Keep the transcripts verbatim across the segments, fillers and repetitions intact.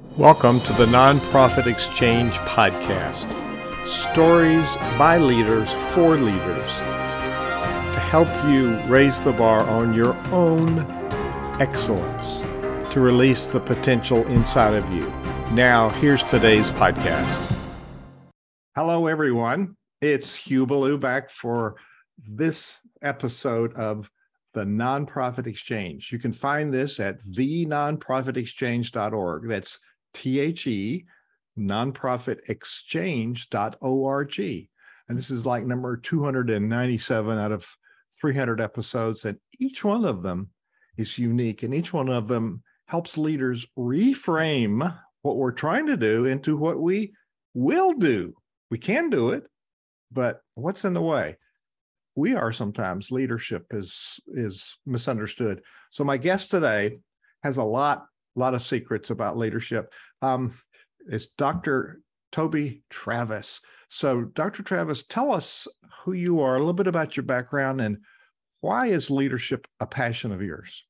Welcome to the Nonprofit Exchange Podcast. Stories by leaders for leaders to help you raise the bar on your own excellence, to release the potential inside of you. Now, here's today's podcast. Hello, everyone. It's Hugh Ballou back for this episode of the Nonprofit Exchange. You can find this at the nonprofit exchange dot org. That's T H E, nonprofit exchange dot org. And this is like number two hundred ninety-seven out of three hundred episodes. And each one of them is unique. And each one of them helps leaders reframe what we're trying to do into what we will do. We can do it, but what's in the way? We are sometimes, leadership is, is misunderstood. So my guest today has a lot lot of secrets about leadership. Um, it's Doctor Toby Travis. So Doctor Travis, tell us who you are, a little bit about your background, and why is leadership a passion of yours?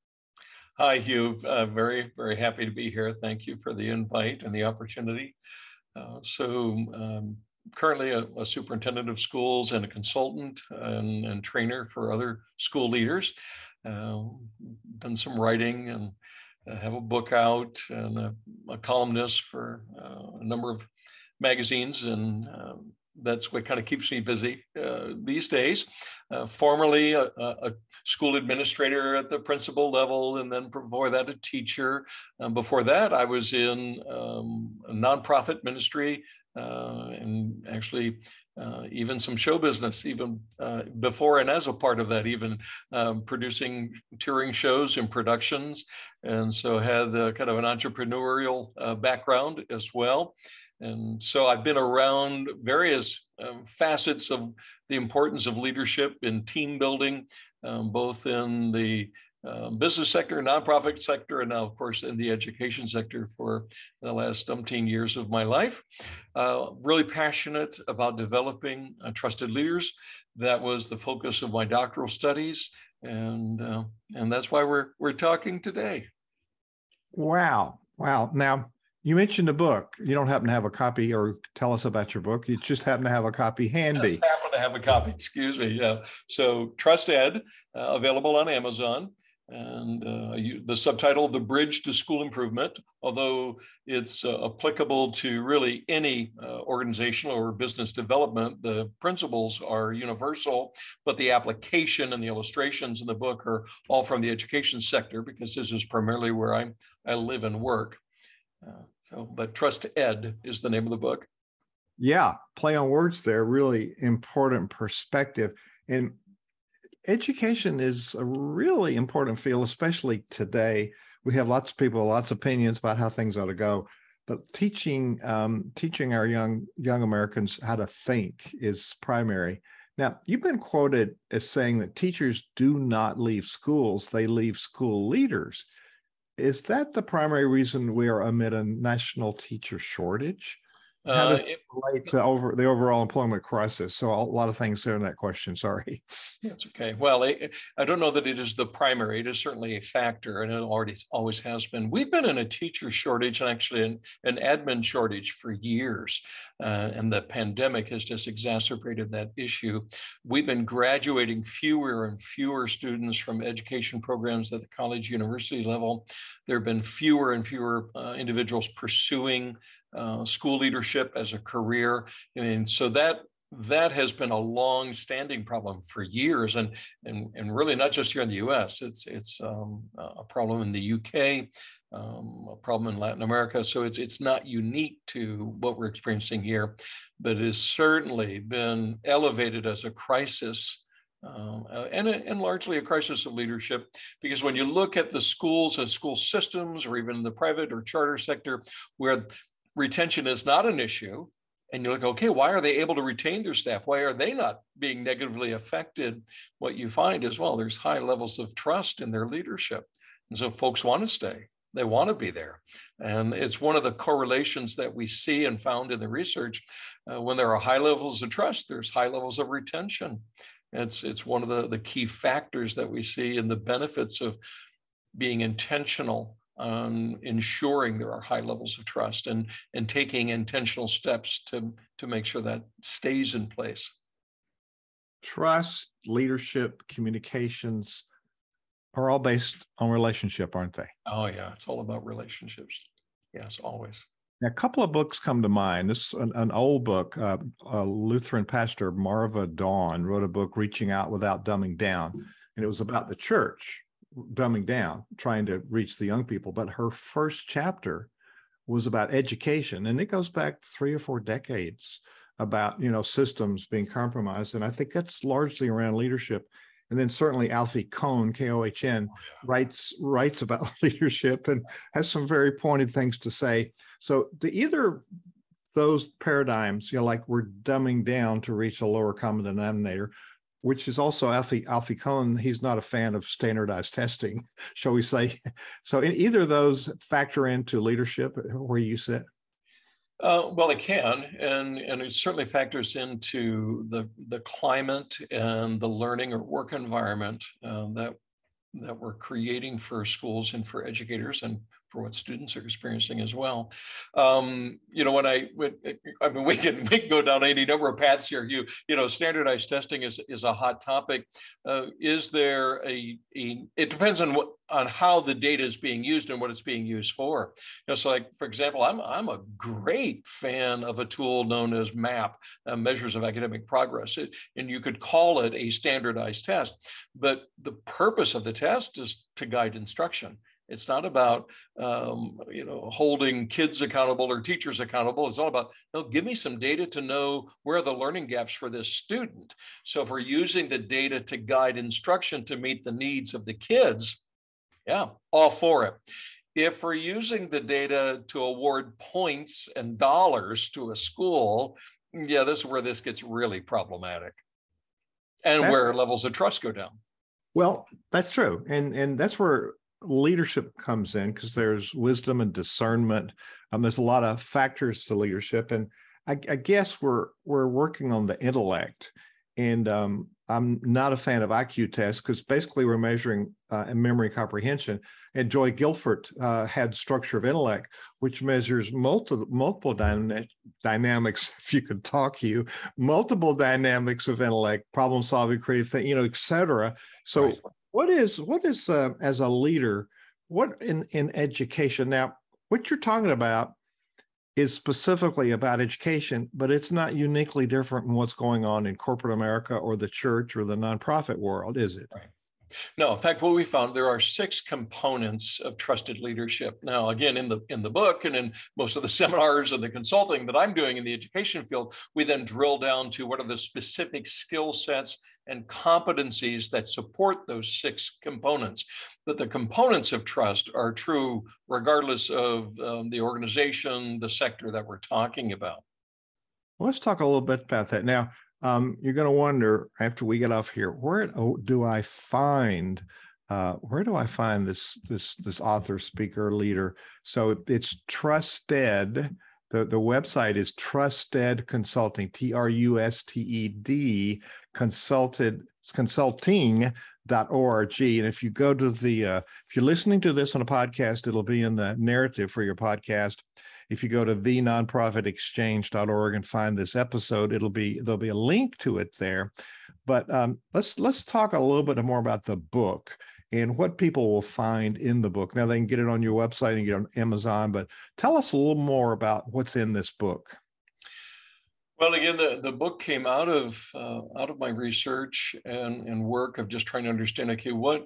Hi, Hugh. Uh, very, very happy to be here. Thank you for the invite and the opportunity. Uh, so um, currently a, a superintendent of schools and a consultant and, and trainer for other school leaders. Uh, done some writing and I have a book out and a, a columnist for uh, a number of magazines, and uh, that's what kind of keeps me busy uh, these days. Uh, formerly a, a school administrator at the principal level, and then before that a teacher. Um, before that I was in um, a nonprofit ministry uh, and actually Uh, even some show business, even uh, before and as a part of that, even um, producing touring shows and productions. And so had uh, kind of an entrepreneurial uh, background as well. And so I've been around various um, facets of the importance of leadership in team building, um, both in the Uh, business sector, nonprofit sector, and now, of course, in the education sector for the last umpteen years of my life. Uh, really passionate about developing uh, trusted leaders. That was the focus of my doctoral studies, and uh, and that's why we're we're talking today. Wow, wow! Now you mentioned a book. You don't happen to have a copy, or tell us about your book. You just happen to have a copy handy. Just happen to have a copy. Excuse me. Yeah. So Trust Ed, uh, available on Amazon. And uh, you, the subtitle, The Bridge to School Improvement, although it's uh, applicable to really any uh, organizational or business development, the principles are universal, but the application and the illustrations in the book are all from the education sector, because this is primarily where I, I live and work. Uh, so, but Trust Ed is the name of the book. Yeah, play on words there, really important perspective. And education is a really important field, especially today. We have lots of people, lots of opinions about how things ought to go, but teaching um, teaching our young young Americans how to think is primary. Now, you've been quoted as saying that teachers do not leave schools, they leave school leaders. Is that the primary reason we are amid a national teacher shortage? How does it relate to over the overall employment crisis? So a lot of things there in that question. Sorry. That's okay. Well, I, I don't know that it is the primary. It is certainly a factor, and it already always has been. We've been in a teacher shortage and actually an, an admin shortage for years, uh, and the pandemic has just exacerbated that issue. We've been graduating fewer and fewer students from education programs at the college university level. There have been fewer and fewer uh, individuals pursuing Uh, school leadership as a career. And so that that has been a long-standing problem for years, and and and really not just here in the U S. It's it's um, a problem in the U K, um, a problem in Latin America. So it's it's not unique to what we're experiencing here, but it has certainly been elevated as a crisis. Um, and, and largely a crisis of leadership, because when you look at the schools and school systems, or even the private or charter sector, where retention is not an issue, and you're like, okay, why are they able to retain their staff? Why are they not being negatively affected? What you find is, well, there's high levels of trust in their leadership. And so folks want to stay. They want to be there. And it's one of the correlations that we see and found in the research. Uh, when there are high levels of trust, there's high levels of retention. It's, it's one of the, the key factors that we see in the benefits of being intentional on ensuring there are high levels of trust and, and taking intentional steps to, to make sure that stays in place. Trust, leadership, communications are all based on relationship, aren't they? Oh, yeah. It's all about relationships. Yes, always. Now, a couple of books come to mind. This is an, an old book. Uh, a Lutheran pastor, Marva Dawn, wrote a book, Reaching Out Without Dumbing Down. And it was about the church dumbing down, trying to reach the young people. But her first chapter was about education. And it goes back three or four decades about, you know, systems being compromised. And I think that's largely around leadership. And then certainly Alfie Kohn, K O H N, writes writes about leadership and has some very pointed things to say. So to either those paradigms, you know, like we're dumbing down to reach a lower common denominator, which is also Alfie, Alfie Kohn, he's not a fan of standardized testing, shall we say. So in either of those factor into leadership where you sit? Uh, well, it can, and, and it certainly factors into the, the climate and the learning or work environment uh, that, that we're creating for schools and for educators and for what students are experiencing as well. Um, you know, when I, when, I mean, we can, we can go down any number of paths here. You, you know, standardized testing is, is a hot topic. Uh, is there a, a, it depends on what, on how the data is being used and what it's being used for. You know, so like, for example, I'm, I'm a great fan of a tool known as MAP, uh, Measures of Academic Progress. It, and you could call it a standardized test, but the purpose of the test is to guide instruction. It's not about, um, you know, holding kids accountable or teachers accountable. It's all about, no, give me some data to know where are the learning gaps for this student. So if we're using the data to guide instruction to meet the needs of the kids, yeah, all for it. If we're using the data to award points and dollars to a school, yeah, this is where this gets really problematic and that, where levels of trust go down. Well, that's true. And, and that's where leadership comes in, because there's wisdom and discernment. Um, there's a lot of factors to leadership, and I, I guess we're we're working on the intellect. And um, I'm not a fan of I Q tests because basically we're measuring uh, memory comprehension. And Joy Guilford uh, had structure of intellect, which measures multiple multiple dyna- dynamics. If you could talk, you multiple dynamics of intellect, problem solving, creative thinking, you know, et cetera. So. Right. What is, what is uh, as a leader, what in, in education? Now, what you're talking about is specifically about education, but it's not uniquely different from what's going on in corporate America or the church or the nonprofit world, is it? Right. No, in fact, what we found, there are six components of trusted leadership. Now, again, in the in the book and in most of the seminars and the consulting that I'm doing in the education field, we then drill down to what are the specific skill sets and competencies that support those six components. But the components of trust are true regardless of um, the organization, the sector that we're talking about. Well, let's talk a little bit about that. Now, um, you're going to wonder after we get off here, where do I find uh, where do I find this this this author, speaker, leader? So it's Trusted. The, the website is Trusted Consulting, T R U S T E D, consulted, consulting dot org. And if you go to the, uh, if you're listening to this on a podcast, it'll be in the narrative for your podcast. If you go to the nonprofit exchange dot org and find this episode, it'll be, there'll be a link to it there. But um, let's, let's talk a little bit more about the book and what people will find in the book. Now, they can get it on your website and get it on Amazon, but tell us a little more about what's in this book. Well, again, the, the book came out of uh, out of my research and, and work of just trying to understand, okay, what,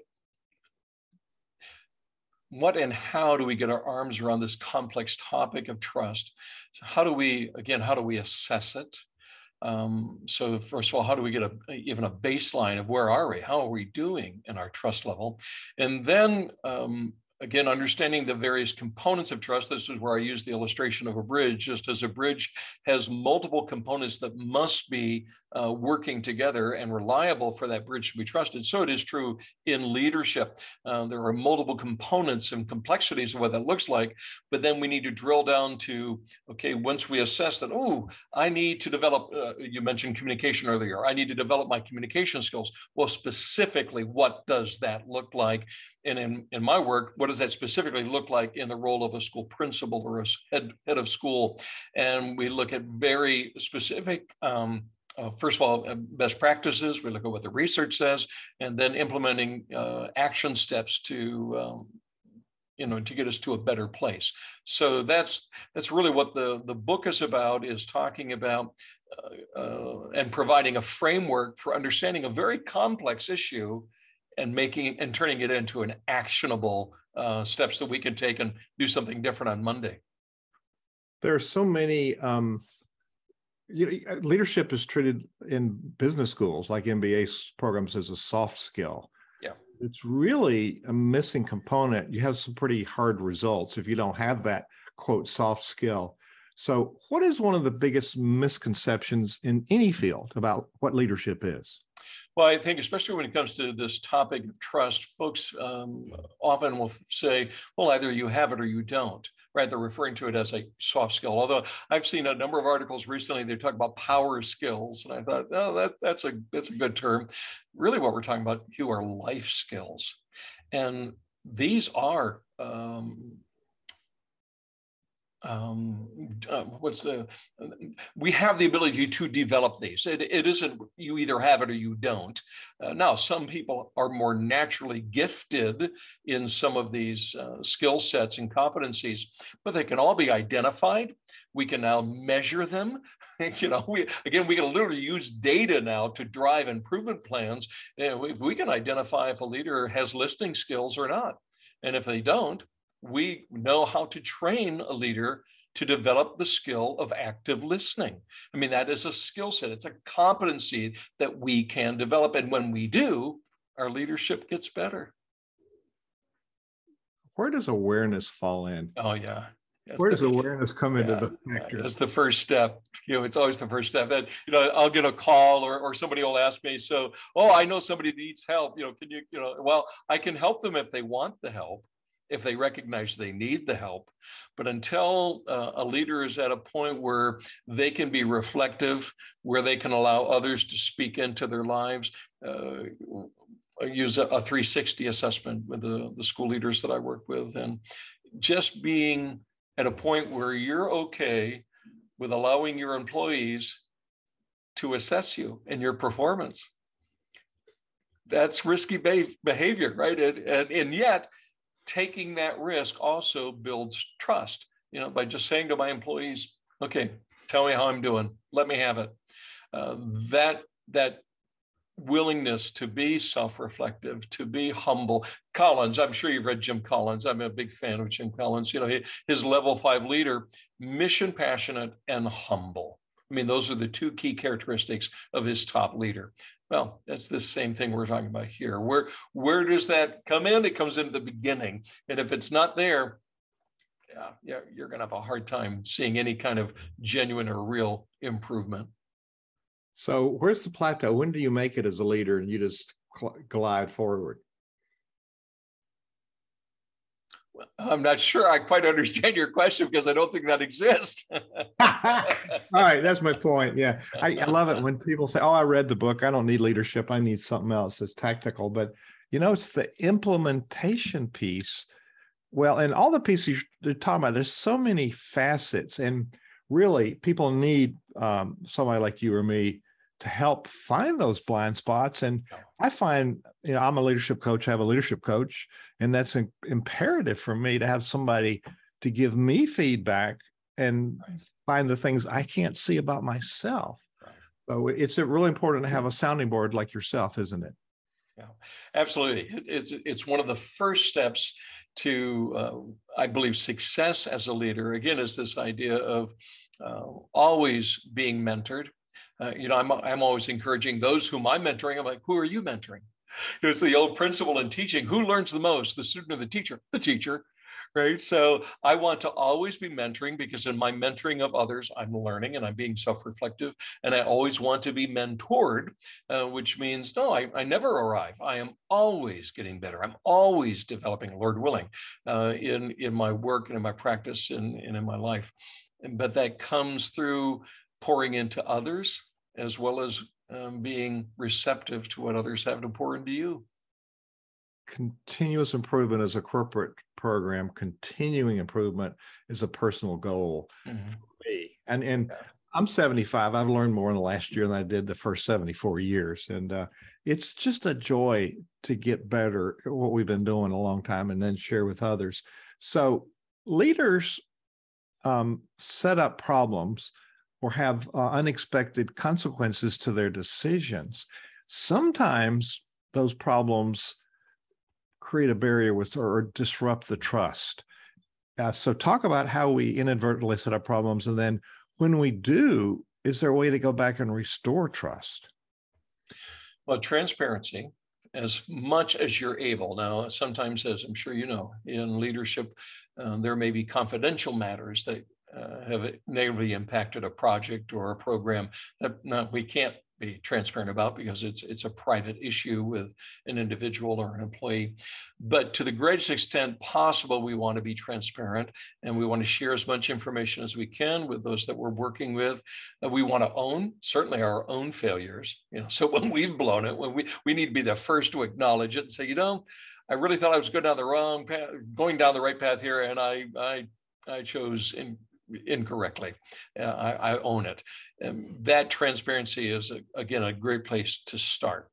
what and how do we get our arms around this complex topic of trust? So how do we, again, how do we assess it? Um, so first of all, how do we get a, even a baseline of where are we? How are we doing in our trust level? And then, um, again, understanding the various components of trust. This is where I use the illustration of a bridge, just as a bridge has multiple components that must be uh, working together and reliable for that bridge to be trusted. So it is true in leadership. Uh, there are multiple components and complexities of what that looks like, but then we need to drill down to, okay, once we assess that, oh, I need to develop, uh, you mentioned communication earlier, I need to develop my communication skills. Well, specifically, what does that look like? And in, in my work, what does that specifically look like in the role of a school principal or a head, head of school? And we look at very specific, um, uh, first of all, uh, best practices. We look at what the research says, and then implementing uh, action steps to um, you know, to get us to a better place. So that's that's really what the, the book is about, is talking about uh, uh, and providing a framework for understanding a very complex issue and making and turning it into an actionable uh, steps that we can take and do something different on Monday. There are so many, um, you know, leadership is treated in business schools like M B A programs as a soft skill. Yeah. It's really a missing component. You have some pretty hard results if you don't have that, quote, soft skill. So what is one of the biggest misconceptions in any field about what leadership is? Well, I think especially when it comes to this topic of trust, folks um, often will say, well, either you have it or you don't, right? They're referring to it as a soft skill. Although I've seen a number of articles recently, they talk about power skills. And I thought, oh, that, that's a that's a good term. Really what we're talking about here are life skills. And these are, um, um, uh, what's the, we have the ability to develop these. It, it isn't you either have it or you don't. Uh, now, some people are more naturally gifted in some of these uh, skill sets and competencies, but they can all be identified. We can now measure them. You know, we again, we can literally use data now to drive improvement plans. And if we can identify if a leader has listening skills or not, and if they don't, we know how to train a leader to develop the skill of active listening. I mean, that is a skill set. It's a competency that we can develop. And when we do, our leadership gets better. Where does awareness fall in? Oh, yeah. Yes, Where does the, awareness come into yeah, the picture? It's the first step. You know, it's always the first step. And, you know, I'll get a call or, or somebody will ask me, so, oh, I know somebody needs help. You know, can you, you know, well, I can help them if they want the help, if they recognize they need the help. But until uh, a leader is at a point where they can be reflective, where they can allow others to speak into their lives, uh, I use a, a three sixty assessment with the, the school leaders that I work with, and just being at a point where you're okay with allowing your employees to assess you and your performance. That's risky behavior, right? And, and, and yet, taking that risk also builds trust, you know, by just saying to my employees, okay, tell me how I'm doing, let me have it. Uh, that, that willingness to be self-reflective, to be humble. Collins, I'm sure you've read Jim Collins. I'm a big fan of Jim Collins. You know, his level five leader, mission passionate and humble. I mean, those are the two key characteristics of his top leader. Well, that's the same thing we're talking about here. Where, where does that come in? It comes into the beginning. And if it's not there, yeah, yeah, you're going to have a hard time seeing any kind of genuine or real improvement. So where's the plateau? When do you make it as a leader and you just glide forward? I'm not sure I quite understand your question because I don't think that exists. All right, that's my point. Yeah, I, I love it when people say, oh, I read the book, I don't need leadership, I need something else that's tactical. But, you know, it's the implementation piece. Well, and all the pieces you're talking about, there's so many facets. And really, people need um, somebody like you or me to help find those blind spots. And I find, you know, I'm a leadership coach, I have a leadership coach, and that's in, imperative for me to have somebody to give me feedback and right. find the things I can't see about myself. Right. So it's really important to have a sounding board like yourself, isn't it? Yeah, absolutely. It's, it's one of the first steps to, uh, I believe, success as a leader. Again, is this idea of uh, always being mentored. Uh, you know, I'm, I'm always encouraging those whom I'm mentoring. I'm like, who are you mentoring? It's the old principle in teaching. Who learns the most, the student or the teacher? The teacher, right? So I want to always be mentoring because in my mentoring of others, I'm learning and I'm being self-reflective. And I always want to be mentored, uh, which means, no, I, I never arrive. I am always getting better. I'm always developing, Lord willing, uh, in, in my work and in my practice and, and in my life. And, but that comes through pouring into others, as well as um, being receptive to what others have to pour into you. continuous improvement is a corporate program, continuing improvement is a personal goal Mhm. for me. And and Yeah. I'm seventy-five. I've learned more in the last year than I did the first seventy-four years. And uh, it's just a joy to get better at what we've been doing a long time and then share with others. So leaders um, set up problems or have uh, unexpected consequences to their decisions. Sometimes those problems create a barrier with or disrupt the trust. Uh, so talk about how we inadvertently set up problems. And then when we do, is there a way to go back and restore trust? Well, transparency as much as you're able. Now, sometimes, as I'm sure you know, in leadership, um, there may be confidential matters that uh, have negatively impacted a project or a program that no, we can't be transparent about because it's it's a private issue with an individual or an employee. But to the greatest extent possible, we want to be transparent and we want to share as much information as we can with those that we're working with. Uh, we want to own certainly our own failures. You know, so when we've blown it, when we we need to be the first to acknowledge it and say, you know, I really thought I was going down the wrong path, going down the right path here, and I I I chose in incorrectly. Uh, I, I own it. And that transparency is, a, again, a great place to start.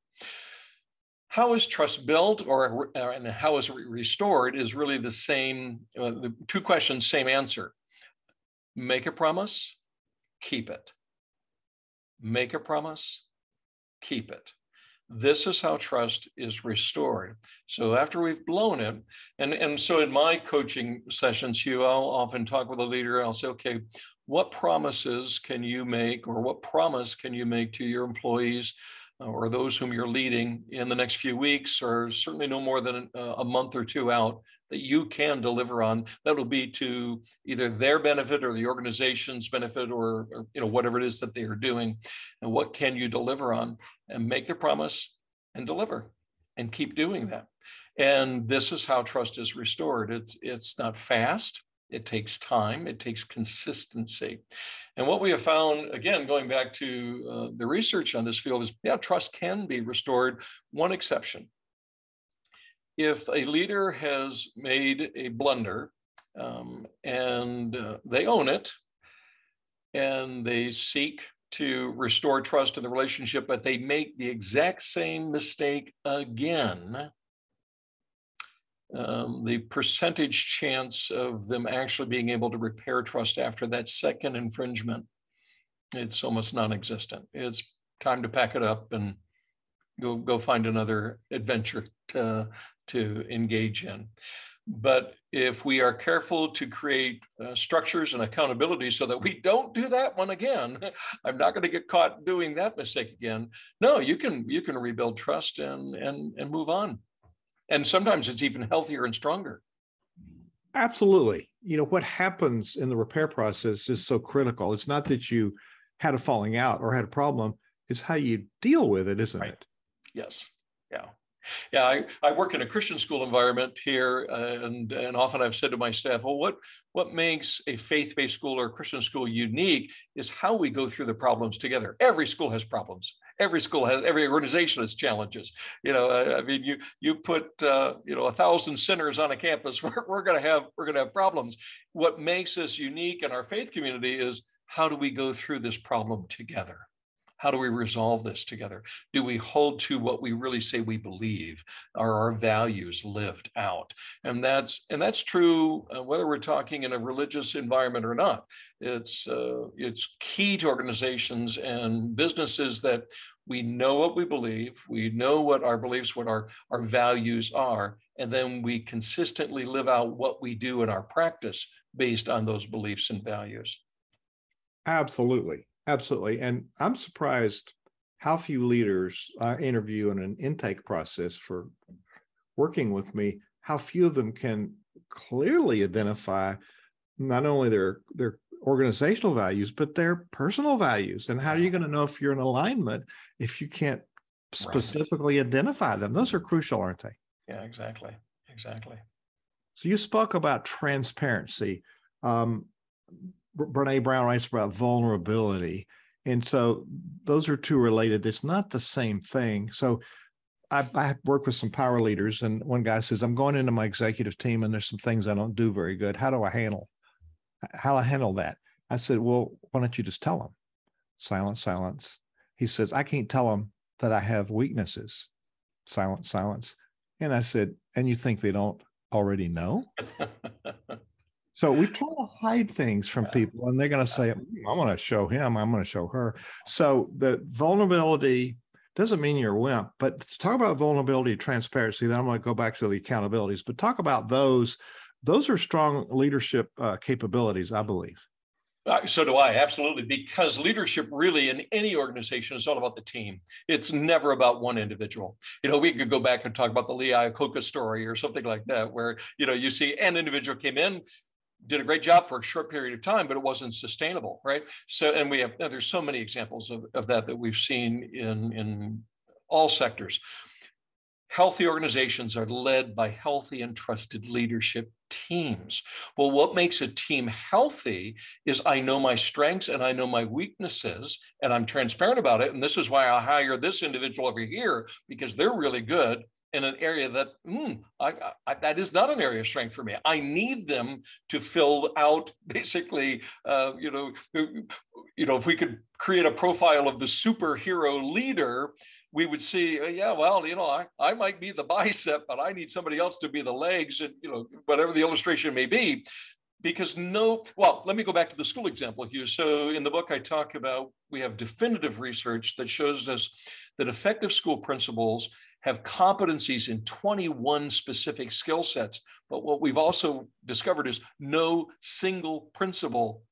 How is trust built or and how is it restored is really the same, uh, the two questions, same answer. Make a promise, keep it. Make a promise, keep it. This is how trust is restored. So after we've blown it, and, and so in my coaching sessions, Hugh, I'll often talk with a leader. I'll say, okay, what promises can you make or what promise can you make to your employees or those whom you're leading in the next few weeks, or certainly no more than a month or two out, that you can deliver on that will be to either their benefit or the organization's benefit, or, or you know, whatever it is that they are doing, and what can you deliver on, and make the promise and deliver and keep doing that. And this is how trust is restored. It's it's not fast. It takes time. It takes consistency. And what we have found, again, going back to uh, the research on this field, is yeah, trust can be restored. One exception. If a leader has made a blunder um, and uh, they own it and they seek to restore trust in the relationship, but they make the exact same mistake again, um, the percentage chance of them actually being able to repair trust after that second infringement, it's almost non-existent. It's time to pack it up and go go find another adventure to, to engage in. But if we are careful to create uh, structures and accountability so that we don't do that one again, I'm not going to get caught doing that mistake again. No, you can you can rebuild trust and and and move on. And sometimes it's even healthier and stronger. Absolutely. You know, what happens in the repair process is so critical. It's not that you had a falling out or had a problem, it's how you deal with it, isn't Right. it? Yes. Yeah. Yeah, I, I work in a Christian school environment here, uh, and, and often I've said to my staff, well, what, what makes a faith-based school or a Christian school unique is how we go through the problems together. Every school has problems. Every school has, every organization has challenges. You know, I, I mean, you you put, uh, you know, a thousand sinners on a campus, we're, we're going to have, we're going to have problems. What makes us unique in our faith community is how do we go through this problem together? How do we resolve this together? Do we hold to what we really say we believe? Are our values lived out? And that's and that's true uh, whether we're talking in a religious environment or not. It's uh, it's key to organizations and businesses that we know what we believe, we know what our beliefs, what our, our values are, and then we consistently live out what we do in our practice based on those beliefs and values. Absolutely. Absolutely. And I'm surprised how few leaders I interview in an intake process for working with me, how few of them can clearly identify not only their, their organizational values, but their personal values. And how are you going to know if you're in alignment if you can't specifically right. identify them? Those are crucial, aren't they? Yeah, exactly. Exactly. So you spoke about transparency. Um, Brene Brown writes about vulnerability. And so those are two related. It's not the same thing. So I, I work with some power leaders, and one guy says, I'm going into my executive team and there's some things I don't do very good. How do I handle, how I handle that? I said, well, why don't you just tell them? Silence, silence. He says, I can't tell them that I have weaknesses. Silence, silence. And I said, and you think they don't already know? So we try to hide things from people, and they're going to say, I want to show him, I'm going to show her. So the vulnerability doesn't mean you're a wimp, but to talk about vulnerability, transparency, then I'm going to go back to the accountabilities, but talk about those. Those are strong leadership uh, capabilities, I believe. Uh, so do I, absolutely, because leadership really in any organization is all about the team. It's never about one individual. You know, we could go back and talk about the Lee Iacocca story or something like that, where, you know, you see an individual came in, did a great job for a short period of time, but it wasn't sustainable, right? So, and we have, there's so many examples of, of that that we've seen in, in all sectors. Healthy organizations are led by healthy and trusted leadership teams. Well, what makes a team healthy is I know my strengths and I know my weaknesses, and I'm transparent about it. And this is why I hire this individual over here, because they're really good in an area that mm, I, I, that is not an area of strength for me. I need them to fill out basically, uh, you know, you know, if we could create a profile of the superhero leader, we would see, yeah, well, you know, I, I might be the bicep, but I need somebody else to be the legs, and, you know, whatever the illustration may be. Because no, well, let me go back to the school example, Hugh. So in the book, I talk about, we have definitive research that shows us that effective school principals have competencies in twenty-one specific skill sets. But what we've also discovered is no single principal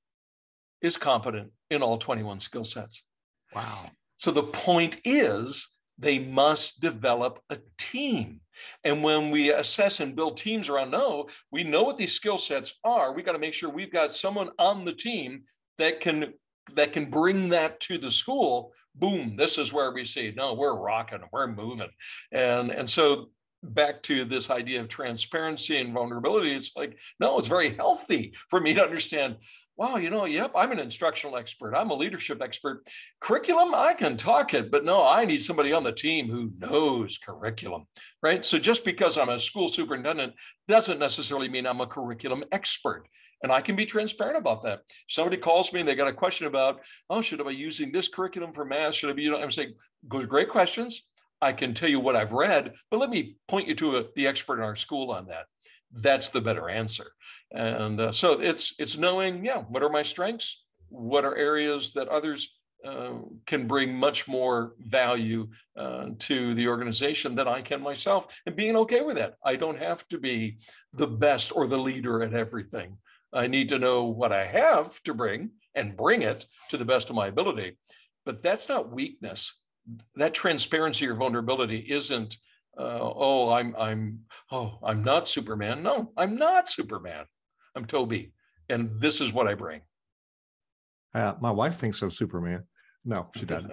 is competent in all twenty-one skill sets. Wow. So the point is, they must develop a team. And when we assess and build teams around, no, we know what these skill sets are. We got to make sure we've got someone on the team that can that can bring that to the school. Boom, this is where we see, no, we're rocking, we're moving. And, and so back to this idea of transparency and vulnerability, it's like, no, it's very healthy for me to understand, wow, you know, yep, I'm an instructional expert. I'm a leadership expert. Curriculum, I can talk it, but no, I need somebody on the team who knows curriculum, right? So just because I'm a school superintendent doesn't necessarily mean I'm a curriculum expert. And I can be transparent about that. Somebody calls me and they got a question about, oh, should I be using this curriculum for math? Should I be, you know, I'm saying, great questions. I can tell you what I've read, but let me point you to a, the expert in our school on that. That's the better answer. And uh, so it's it's knowing, yeah, what are my strengths? What are areas that others uh, can bring much more value uh, to the organization than I can myself, and being okay with that. I don't have to be the best or the leader at everything. I need to know what I have to bring and bring it to the best of my ability. But that's not weakness. That transparency or vulnerability isn't, uh, oh, I'm, I'm, oh, I'm not Superman. No, I'm not Superman. I'm Toby, and this is what I bring. Uh, my wife thinks I'm Superman. No, she doesn't.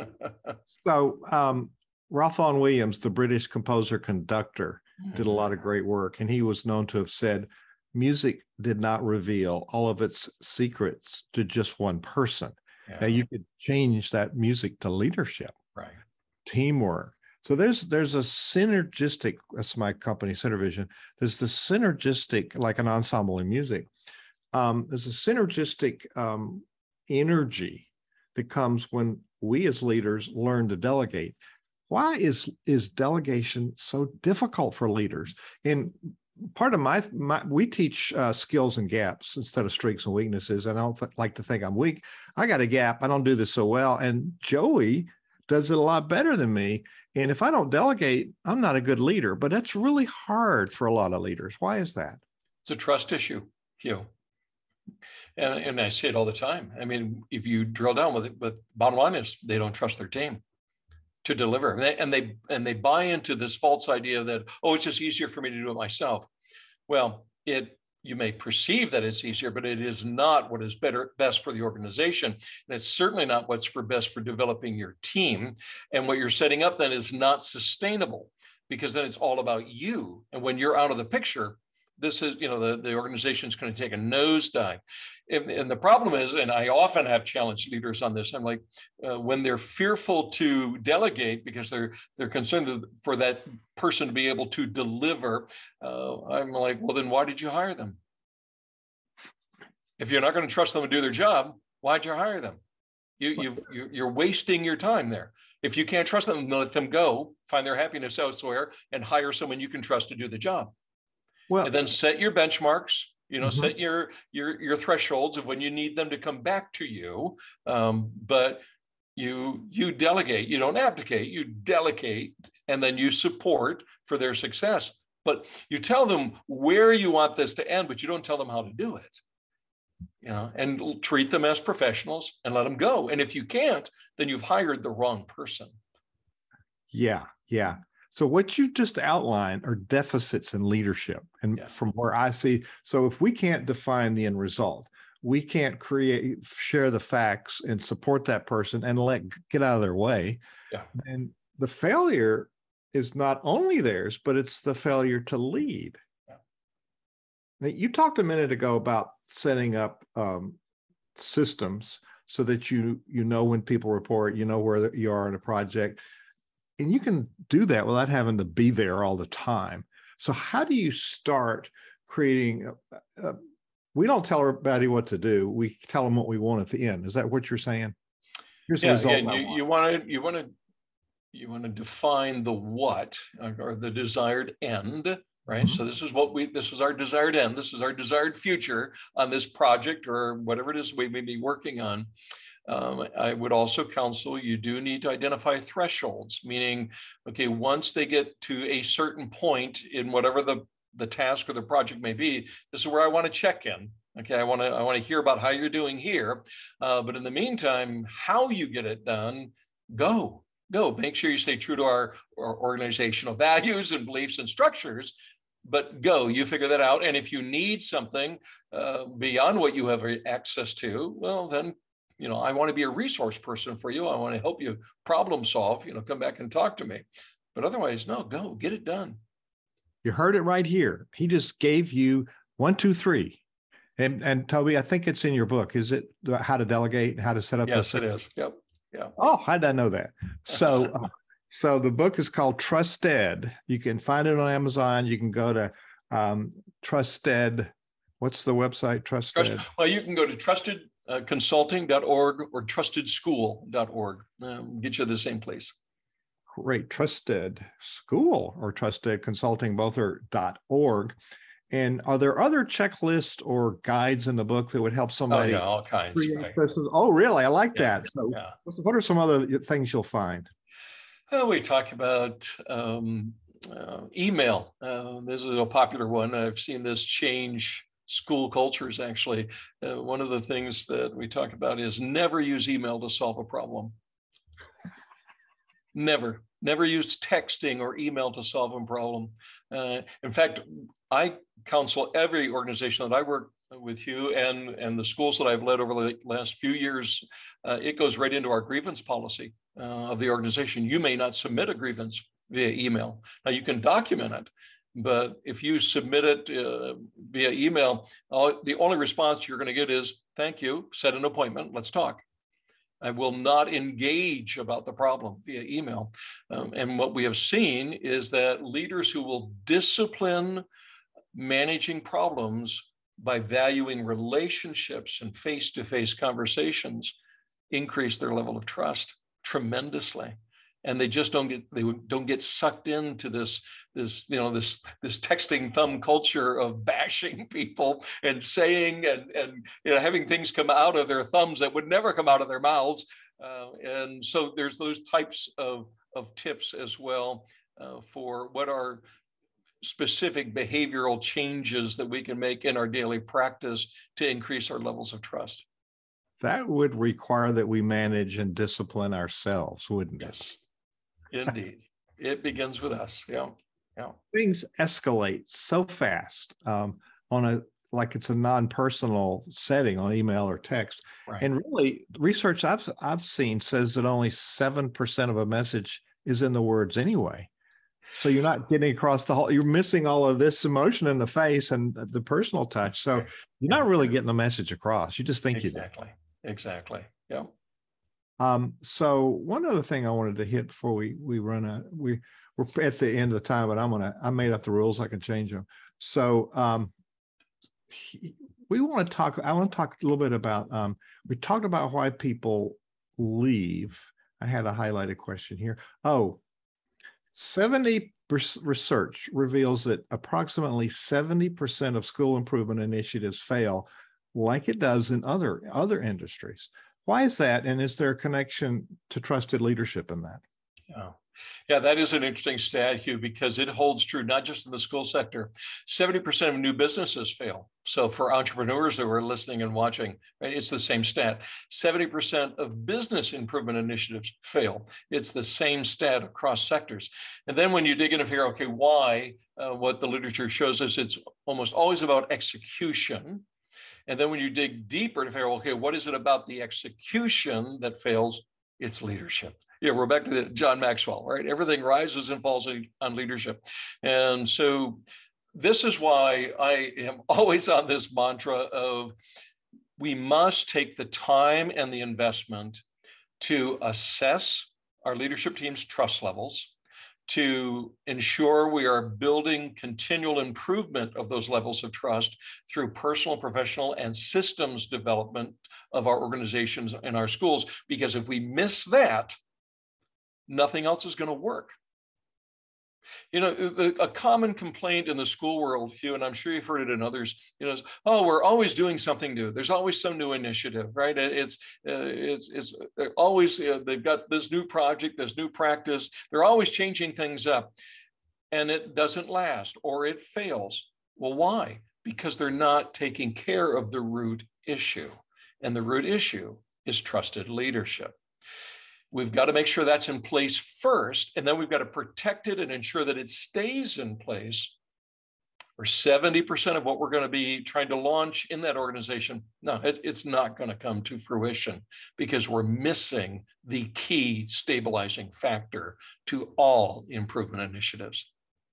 So um, Ralph Vaughan Williams, the British composer conductor, did a lot of great work, and he was known to have said, music did not reveal all of its secrets to just one person. Yeah. Now you could change that music to leadership, right? Teamwork. So there's there's a synergistic, that's my company, Synervision. There's the synergistic, like an ensemble in music. Um, there's a synergistic um, energy that comes when we as leaders learn to delegate. Why is is delegation so difficult for leaders? And part of my, my we teach uh, skills and gaps instead of strengths and weaknesses. And I don't th- like to think I'm weak. I got a gap. I don't do this so well. And Joey does it a lot better than me. And if I don't delegate, I'm not a good leader. But that's really hard for a lot of leaders. Why is that? It's a trust issue, Hugh. And, and I say it all the time. I mean, if you drill down with it, but bottom line is they don't trust their team to deliver. And they, and they and they buy into this false idea that, oh, it's just easier for me to do it myself. Well, it you may perceive that it's easier, but it is not what is better best for the organization. And it's certainly not what's for best for developing your team. And what you're setting up then is not sustainable, because then it's all about you. And when you're out of the picture, this is, you know, the, the organization is going to take a nosedive. And, and the problem is, and I often have challenged leaders on this, I'm like, uh, when they're fearful to delegate because they're they're concerned for that person to be able to deliver, uh, I'm like, well, then why did you hire them? If you're not going to trust them to do their job, why'd you hire them? You, you've, you're wasting your time there. If you can't trust them, let them go, find their happiness elsewhere, and hire someone you can trust to do the job. Well, and then set your benchmarks, you know, mm-hmm. set your, your, your thresholds of when you need them to come back to you. Um, but you, you delegate, you don't abdicate, you delegate, and then you support for their success. But you tell them where you want this to end, but you don't tell them how to do it. You know, and treat them as professionals and let them go. And if you can't, then you've hired the wrong person. Yeah, yeah. So what you just outlined are deficits in leadership. And yeah. from where I see, so if we can't define the end result, we can't create, share the facts and support that person and let get out of their way, yeah. then the failure is not only theirs, but it's the failure to lead. Yeah. Now, you talked a minute ago about setting up um, systems so that you you know when people report, you know where you are in a project, and you can do that without having to be there all the time. So how do you start creating? A, a, we don't tell everybody what to do; we tell them what we want at the end. Is that what you're saying? Here's yeah, the result. yeah. You want to you want to you want to define the what or the desired end. Right. Mm-hmm. So this is what we, this is our desired end. This is our desired future on this project or whatever it is we may be working on. Um, I would also counsel you do need to identify thresholds, meaning, okay, once they get to a certain point in whatever the, the task or the project may be, this is where I want to check in. Okay, I want to I want to hear about how you're doing here. Uh, but in the meantime, how you get it done, go. Go. Make sure you stay true to our, our organizational values and beliefs and structures. But go, you figure that out. And if you need something uh, beyond what you have access to, well, then, you know, I want to be a resource person for you. I want to help you problem solve, you know, come back and talk to me. But otherwise, no, go, get it done. You heard it right here. He just gave you one, two, three. And, and Toby, I think it's in your book. Is it how to delegate, how to set up? Yes, it is. Yep. Yeah. Oh, how did I know that? So uh, So the book is called Trusted. You can find it on Amazon. You can go to um, Trusted. What's the website? Trusted. Trust, well, you can go to trusted consulting dot org or trusted school dot org. Um, get you to the same place. Great. Trusted School or Trusted Consulting, both are .org. And are there other checklists or guides in the book that would help somebody? Oh, yeah, all kinds. Right. Oh, really? I like yeah, that. So yeah. what are some other things you'll find? Uh, we talk about um, uh, email. Uh, this is a popular one. I've seen this change school cultures, actually. Uh, one of the things that we talk about is never use email to solve a problem. Never. Never use texting or email to solve a problem. Uh, in fact, I counsel every organization that I work with, Hugh, and, and the schools that I've led over the last few years, uh, it goes right into our grievance policy uh, of the organization. You may not submit a grievance via email. Now you can document it, but if you submit it uh, via email, all, the only response you're going to get is, thank you, set an appointment, let's talk. I will not engage about the problem via email. Um, and what we have seen is that leaders who will discipline managing problems by valuing relationships and face-to-face conversations increase their level of trust tremendously. And they just don't get, they don't get sucked into this, this, you know, this, this texting thumb culture of bashing people and saying and, and, you know, having things come out of their thumbs that would never come out of their mouths. Uh, and so there's those types of, of tips as well uh, for what are specific behavioral changes that we can make in our daily practice to increase our levels of trust. That would require that we manage and discipline ourselves, wouldn't it? Yes, indeed. It begins with us. Yeah, yeah. Things escalate so fast um, on a like it's a non-personal setting on email or text. Right. And really, research I've I've seen says that only seven percent of a message is in the words anyway. So you're not getting across the whole, you're missing all of this emotion in the face and the personal touch. So Right. you're not really getting the message across. You just think Exactly. you do. Exactly. Yeah. Um, so one other thing I wanted to hit before we we run out, we we're at the end of the time, but I'm gonna I made up the rules. I can change them. So um, we want to talk. I want to talk a little bit about. Um, we talked about why people leave. I had a highlighted question here. Oh, seventy percent research reveals that approximately seventy percent of school improvement initiatives fail, like it does in other other industries. Why is that? And is there a connection to trusted leadership in that? Yeah. Yeah, that is an interesting stat, Hugh, because it holds true not just in the school sector. seventy percent of new businesses fail. So for entrepreneurs that were listening and watching, right, it's the same stat. seventy percent of business improvement initiatives fail. It's the same stat across sectors. And then when you dig in and figure, okay, why, uh, what the literature shows us, it's almost always about execution. And then when you dig deeper to figure, okay, what is it about the execution that fails? It's leadership. Yeah, we're back to the John Maxwell, right? Everything rises and falls on leadership. And so this is why I am always on this mantra of we must take the time and the investment to assess our leadership team's trust levels, to ensure we are building continual improvement of those levels of trust through personal, professional, and systems development of our organizations and our schools. Because if we miss that, nothing else is going to work. You know, the, a common complaint in the school world, Hugh, and I'm sure you've heard it in others, you know, is, oh, we're always doing something new. There's always some new initiative, right? It's, uh, it's, it's always, uh, they've got this new project, this new practice. They're always changing things up, and it doesn't last or it fails. Well, why? Because they're not taking care of the root issue. And the root issue is trusted leadership. We've got to make sure that's in place first, and then we've got to protect it and ensure that it stays in place. Or seventy percent of what we're going to be trying to launch in that organization, no, it, it's not going to come to fruition because we're missing the key stabilizing factor to all improvement initiatives.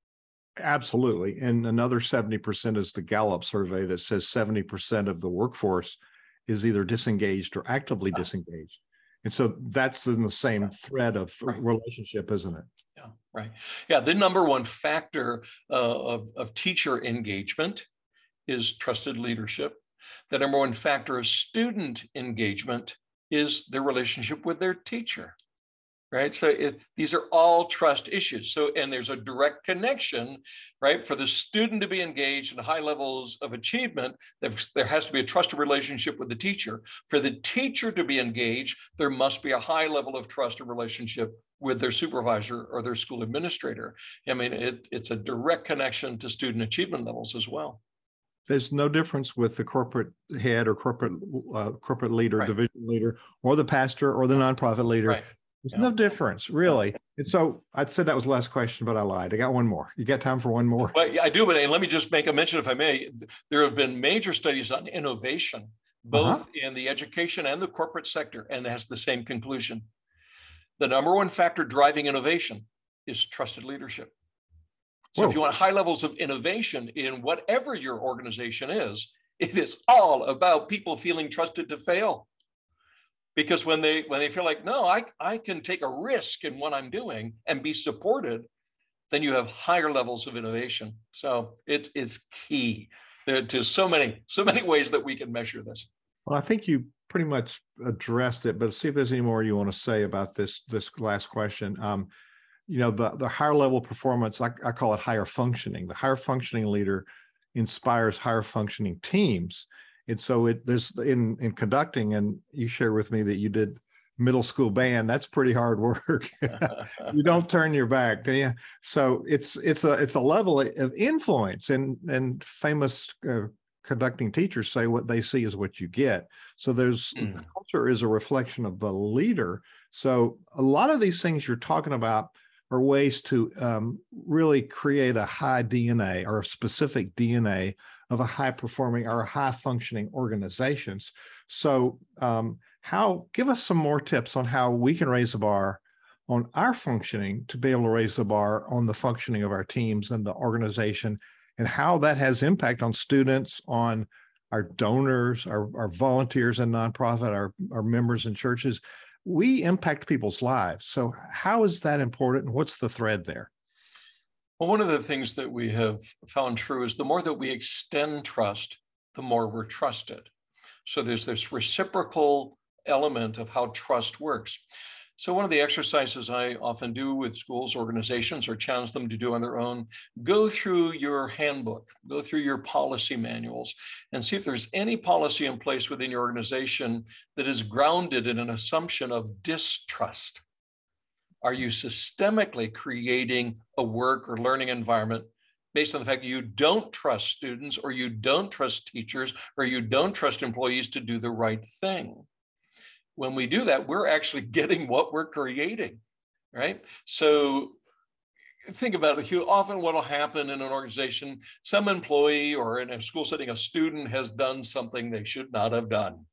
Absolutely. And another seventy percent is the Gallup survey that says seventy percent of the workforce is either disengaged or actively disengaged. And so that's in the same thread of right. relationship, isn't it? Yeah, right. Yeah, the number one factor uh, of, of teacher engagement is trusted leadership. The number one factor of student engagement is their relationship with their teacher, right? So it, these are all trust issues. So, and there's a direct connection, right? For the student to be engaged in high levels of achievement, there has to be a trusted relationship with the teacher. For the teacher to be engaged, there must be a high level of trusted relationship with their supervisor or their school administrator. I mean, it, it's a direct connection to student achievement levels as well. There's no difference with the corporate head or corporate uh, corporate leader, right. division leader, or the pastor or the nonprofit leader. Right. There's yeah. no difference, really. And so I said that was the last question, but I lied. I got one more. You got time for one more? Well, yeah, I do, but let me just make a mention, if I may. There have been major studies on innovation, both uh-huh. in the education and the corporate sector, and it has the same conclusion. The number one factor driving innovation is trusted leadership. So Whoa. If you want high levels of innovation in whatever your organization is, it is all about people feeling trusted to fail. Because when they when they feel like, no, I, I can take a risk in what I'm doing and be supported, then you have higher levels of innovation. So it's it's key to so many, so many ways that we can measure this. Well, I think you pretty much addressed it, but see if there's any more you want to say about this this last question. Um, you know, the, the higher level performance, I, I call it higher functioning. The higher functioning leader inspires higher functioning teams. And so it there's in, in conducting, and you shared with me that you did middle school band. That's pretty hard work. You don't turn your back, do you? So it's it's a it's a level of influence, and and famous uh, conducting teachers say what they see is what you get. So there's mm. the culture is a reflection of the leader. So a lot of these things you're talking about are ways to um, really create a high D N A or a specific D N A of a high performing or high functioning organizations. So um, how, give us some more tips on how we can raise the bar on our functioning to be able to raise the bar on the functioning of our teams and the organization, and how that has impact on students, on our donors, our, our volunteers in nonprofit, our, our members in churches. We impact people's lives. So how is that important, and what's the thread there? Well, one of the things that we have found true is the more that we extend trust, the more we're trusted. So there's this reciprocal element of how trust works. So one of the exercises I often do with schools, organizations, or challenge them to do on their own, go through your handbook, go through your policy manuals, and see if there's any policy in place within your organization that is grounded in an assumption of distrust. Are you systemically creating a work or learning environment based on the fact that you don't trust students, or you don't trust teachers, or you don't trust employees to do the right thing? When we do that, we're actually getting what we're creating, right? So think about it. Often what will happen in an organization, some employee or in a school setting, a student has done something they should not have done.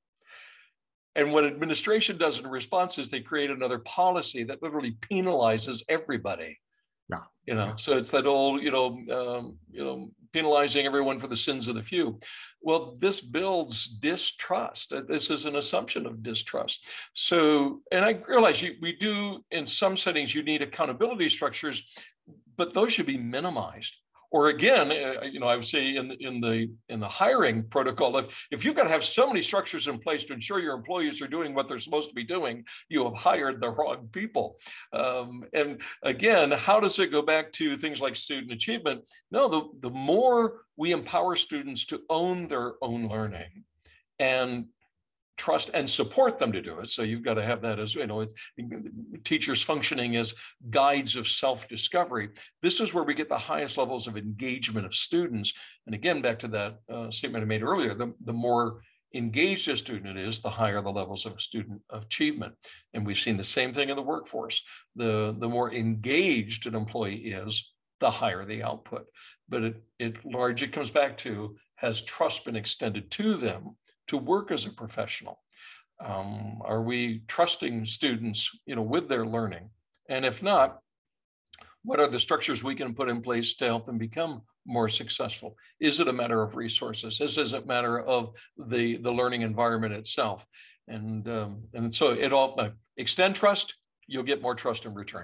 And what administration does in response is they create another policy that literally penalizes everybody. Yeah. You know, so it's that old, you know, um, you know, penalizing everyone for the sins of the few. Well, this builds distrust. This is an assumption of distrust. So, and I realize you, we do, in some settings, you need accountability structures, but those should be minimized. Or again, you know, I would say in the, in the in the hiring protocol, if, if you've got to have so many structures in place to ensure your employees are doing what they're supposed to be doing, you have hired the wrong people. Um, and again, how does it go back to things like student achievement? No, the, the more we empower students to own their own learning and trust and support them to do it. So you've got to have that as, you know, it's, teachers functioning as guides of self-discovery. This is where we get the highest levels of engagement of students. And again, back to that uh, statement I made earlier, the, the more engaged a student is, the higher the levels of student achievement. And we've seen the same thing in the workforce. The, the more engaged an employee is, the higher the output. But it, it largely comes back to, has trust been extended to them to work as a professional? Um, are we trusting students, you know, with their learning? And if not, what are the structures we can put in place to help them become more successful? Is it a matter of resources? Is, is it a matter of the, the learning environment itself? And, um, and so it all, uh, extend trust, you'll get more trust in return.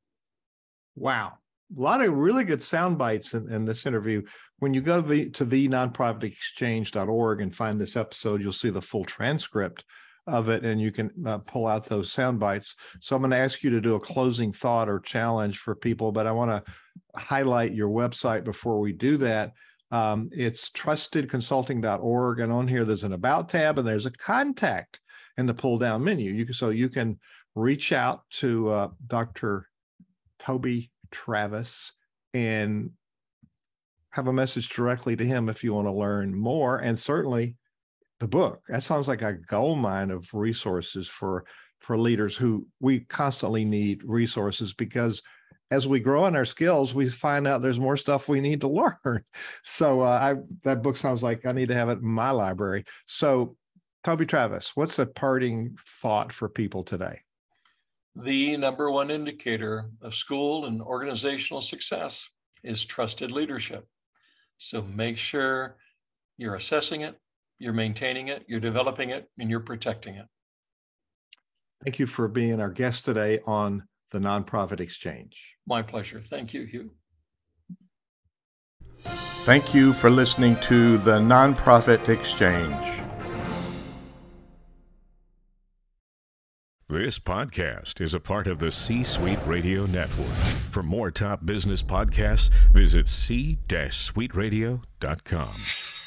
Wow. A lot of really good sound bites in, in this interview. When you go to the, to the nonprofit exchange dot org and find this episode, you'll see the full transcript of it, and you can uh, pull out those sound bites. So I'm going to ask you to do a closing thought or challenge for people, but I want to highlight your website before we do that. Um, it's trusted consulting dot org, and on here there's an About tab, and there's a Contact in the pull-down menu. You can, so you can reach out to uh, Doctor Toby Travis and have a message directly to him if you want to learn more. And certainly the book, that sounds like a goldmine of resources for for leaders who we constantly need resources, because as we grow in our skills, we find out there's more stuff we need to learn. So uh, I that book sounds like I need to have it in my library. So Toby Travis, what's a parting thought for people today? The number one indicator of school and organizational success is trusted leadership. So make sure you're assessing it, you're maintaining it, you're developing it, and you're protecting it. Thank you for being our guest today on the Nonprofit Exchange. My pleasure. Thank you, Hugh. Thank you for listening to the Nonprofit Exchange. This podcast is a part of the C-Suite Radio Network. For more top business podcasts, visit c suite radio dot com.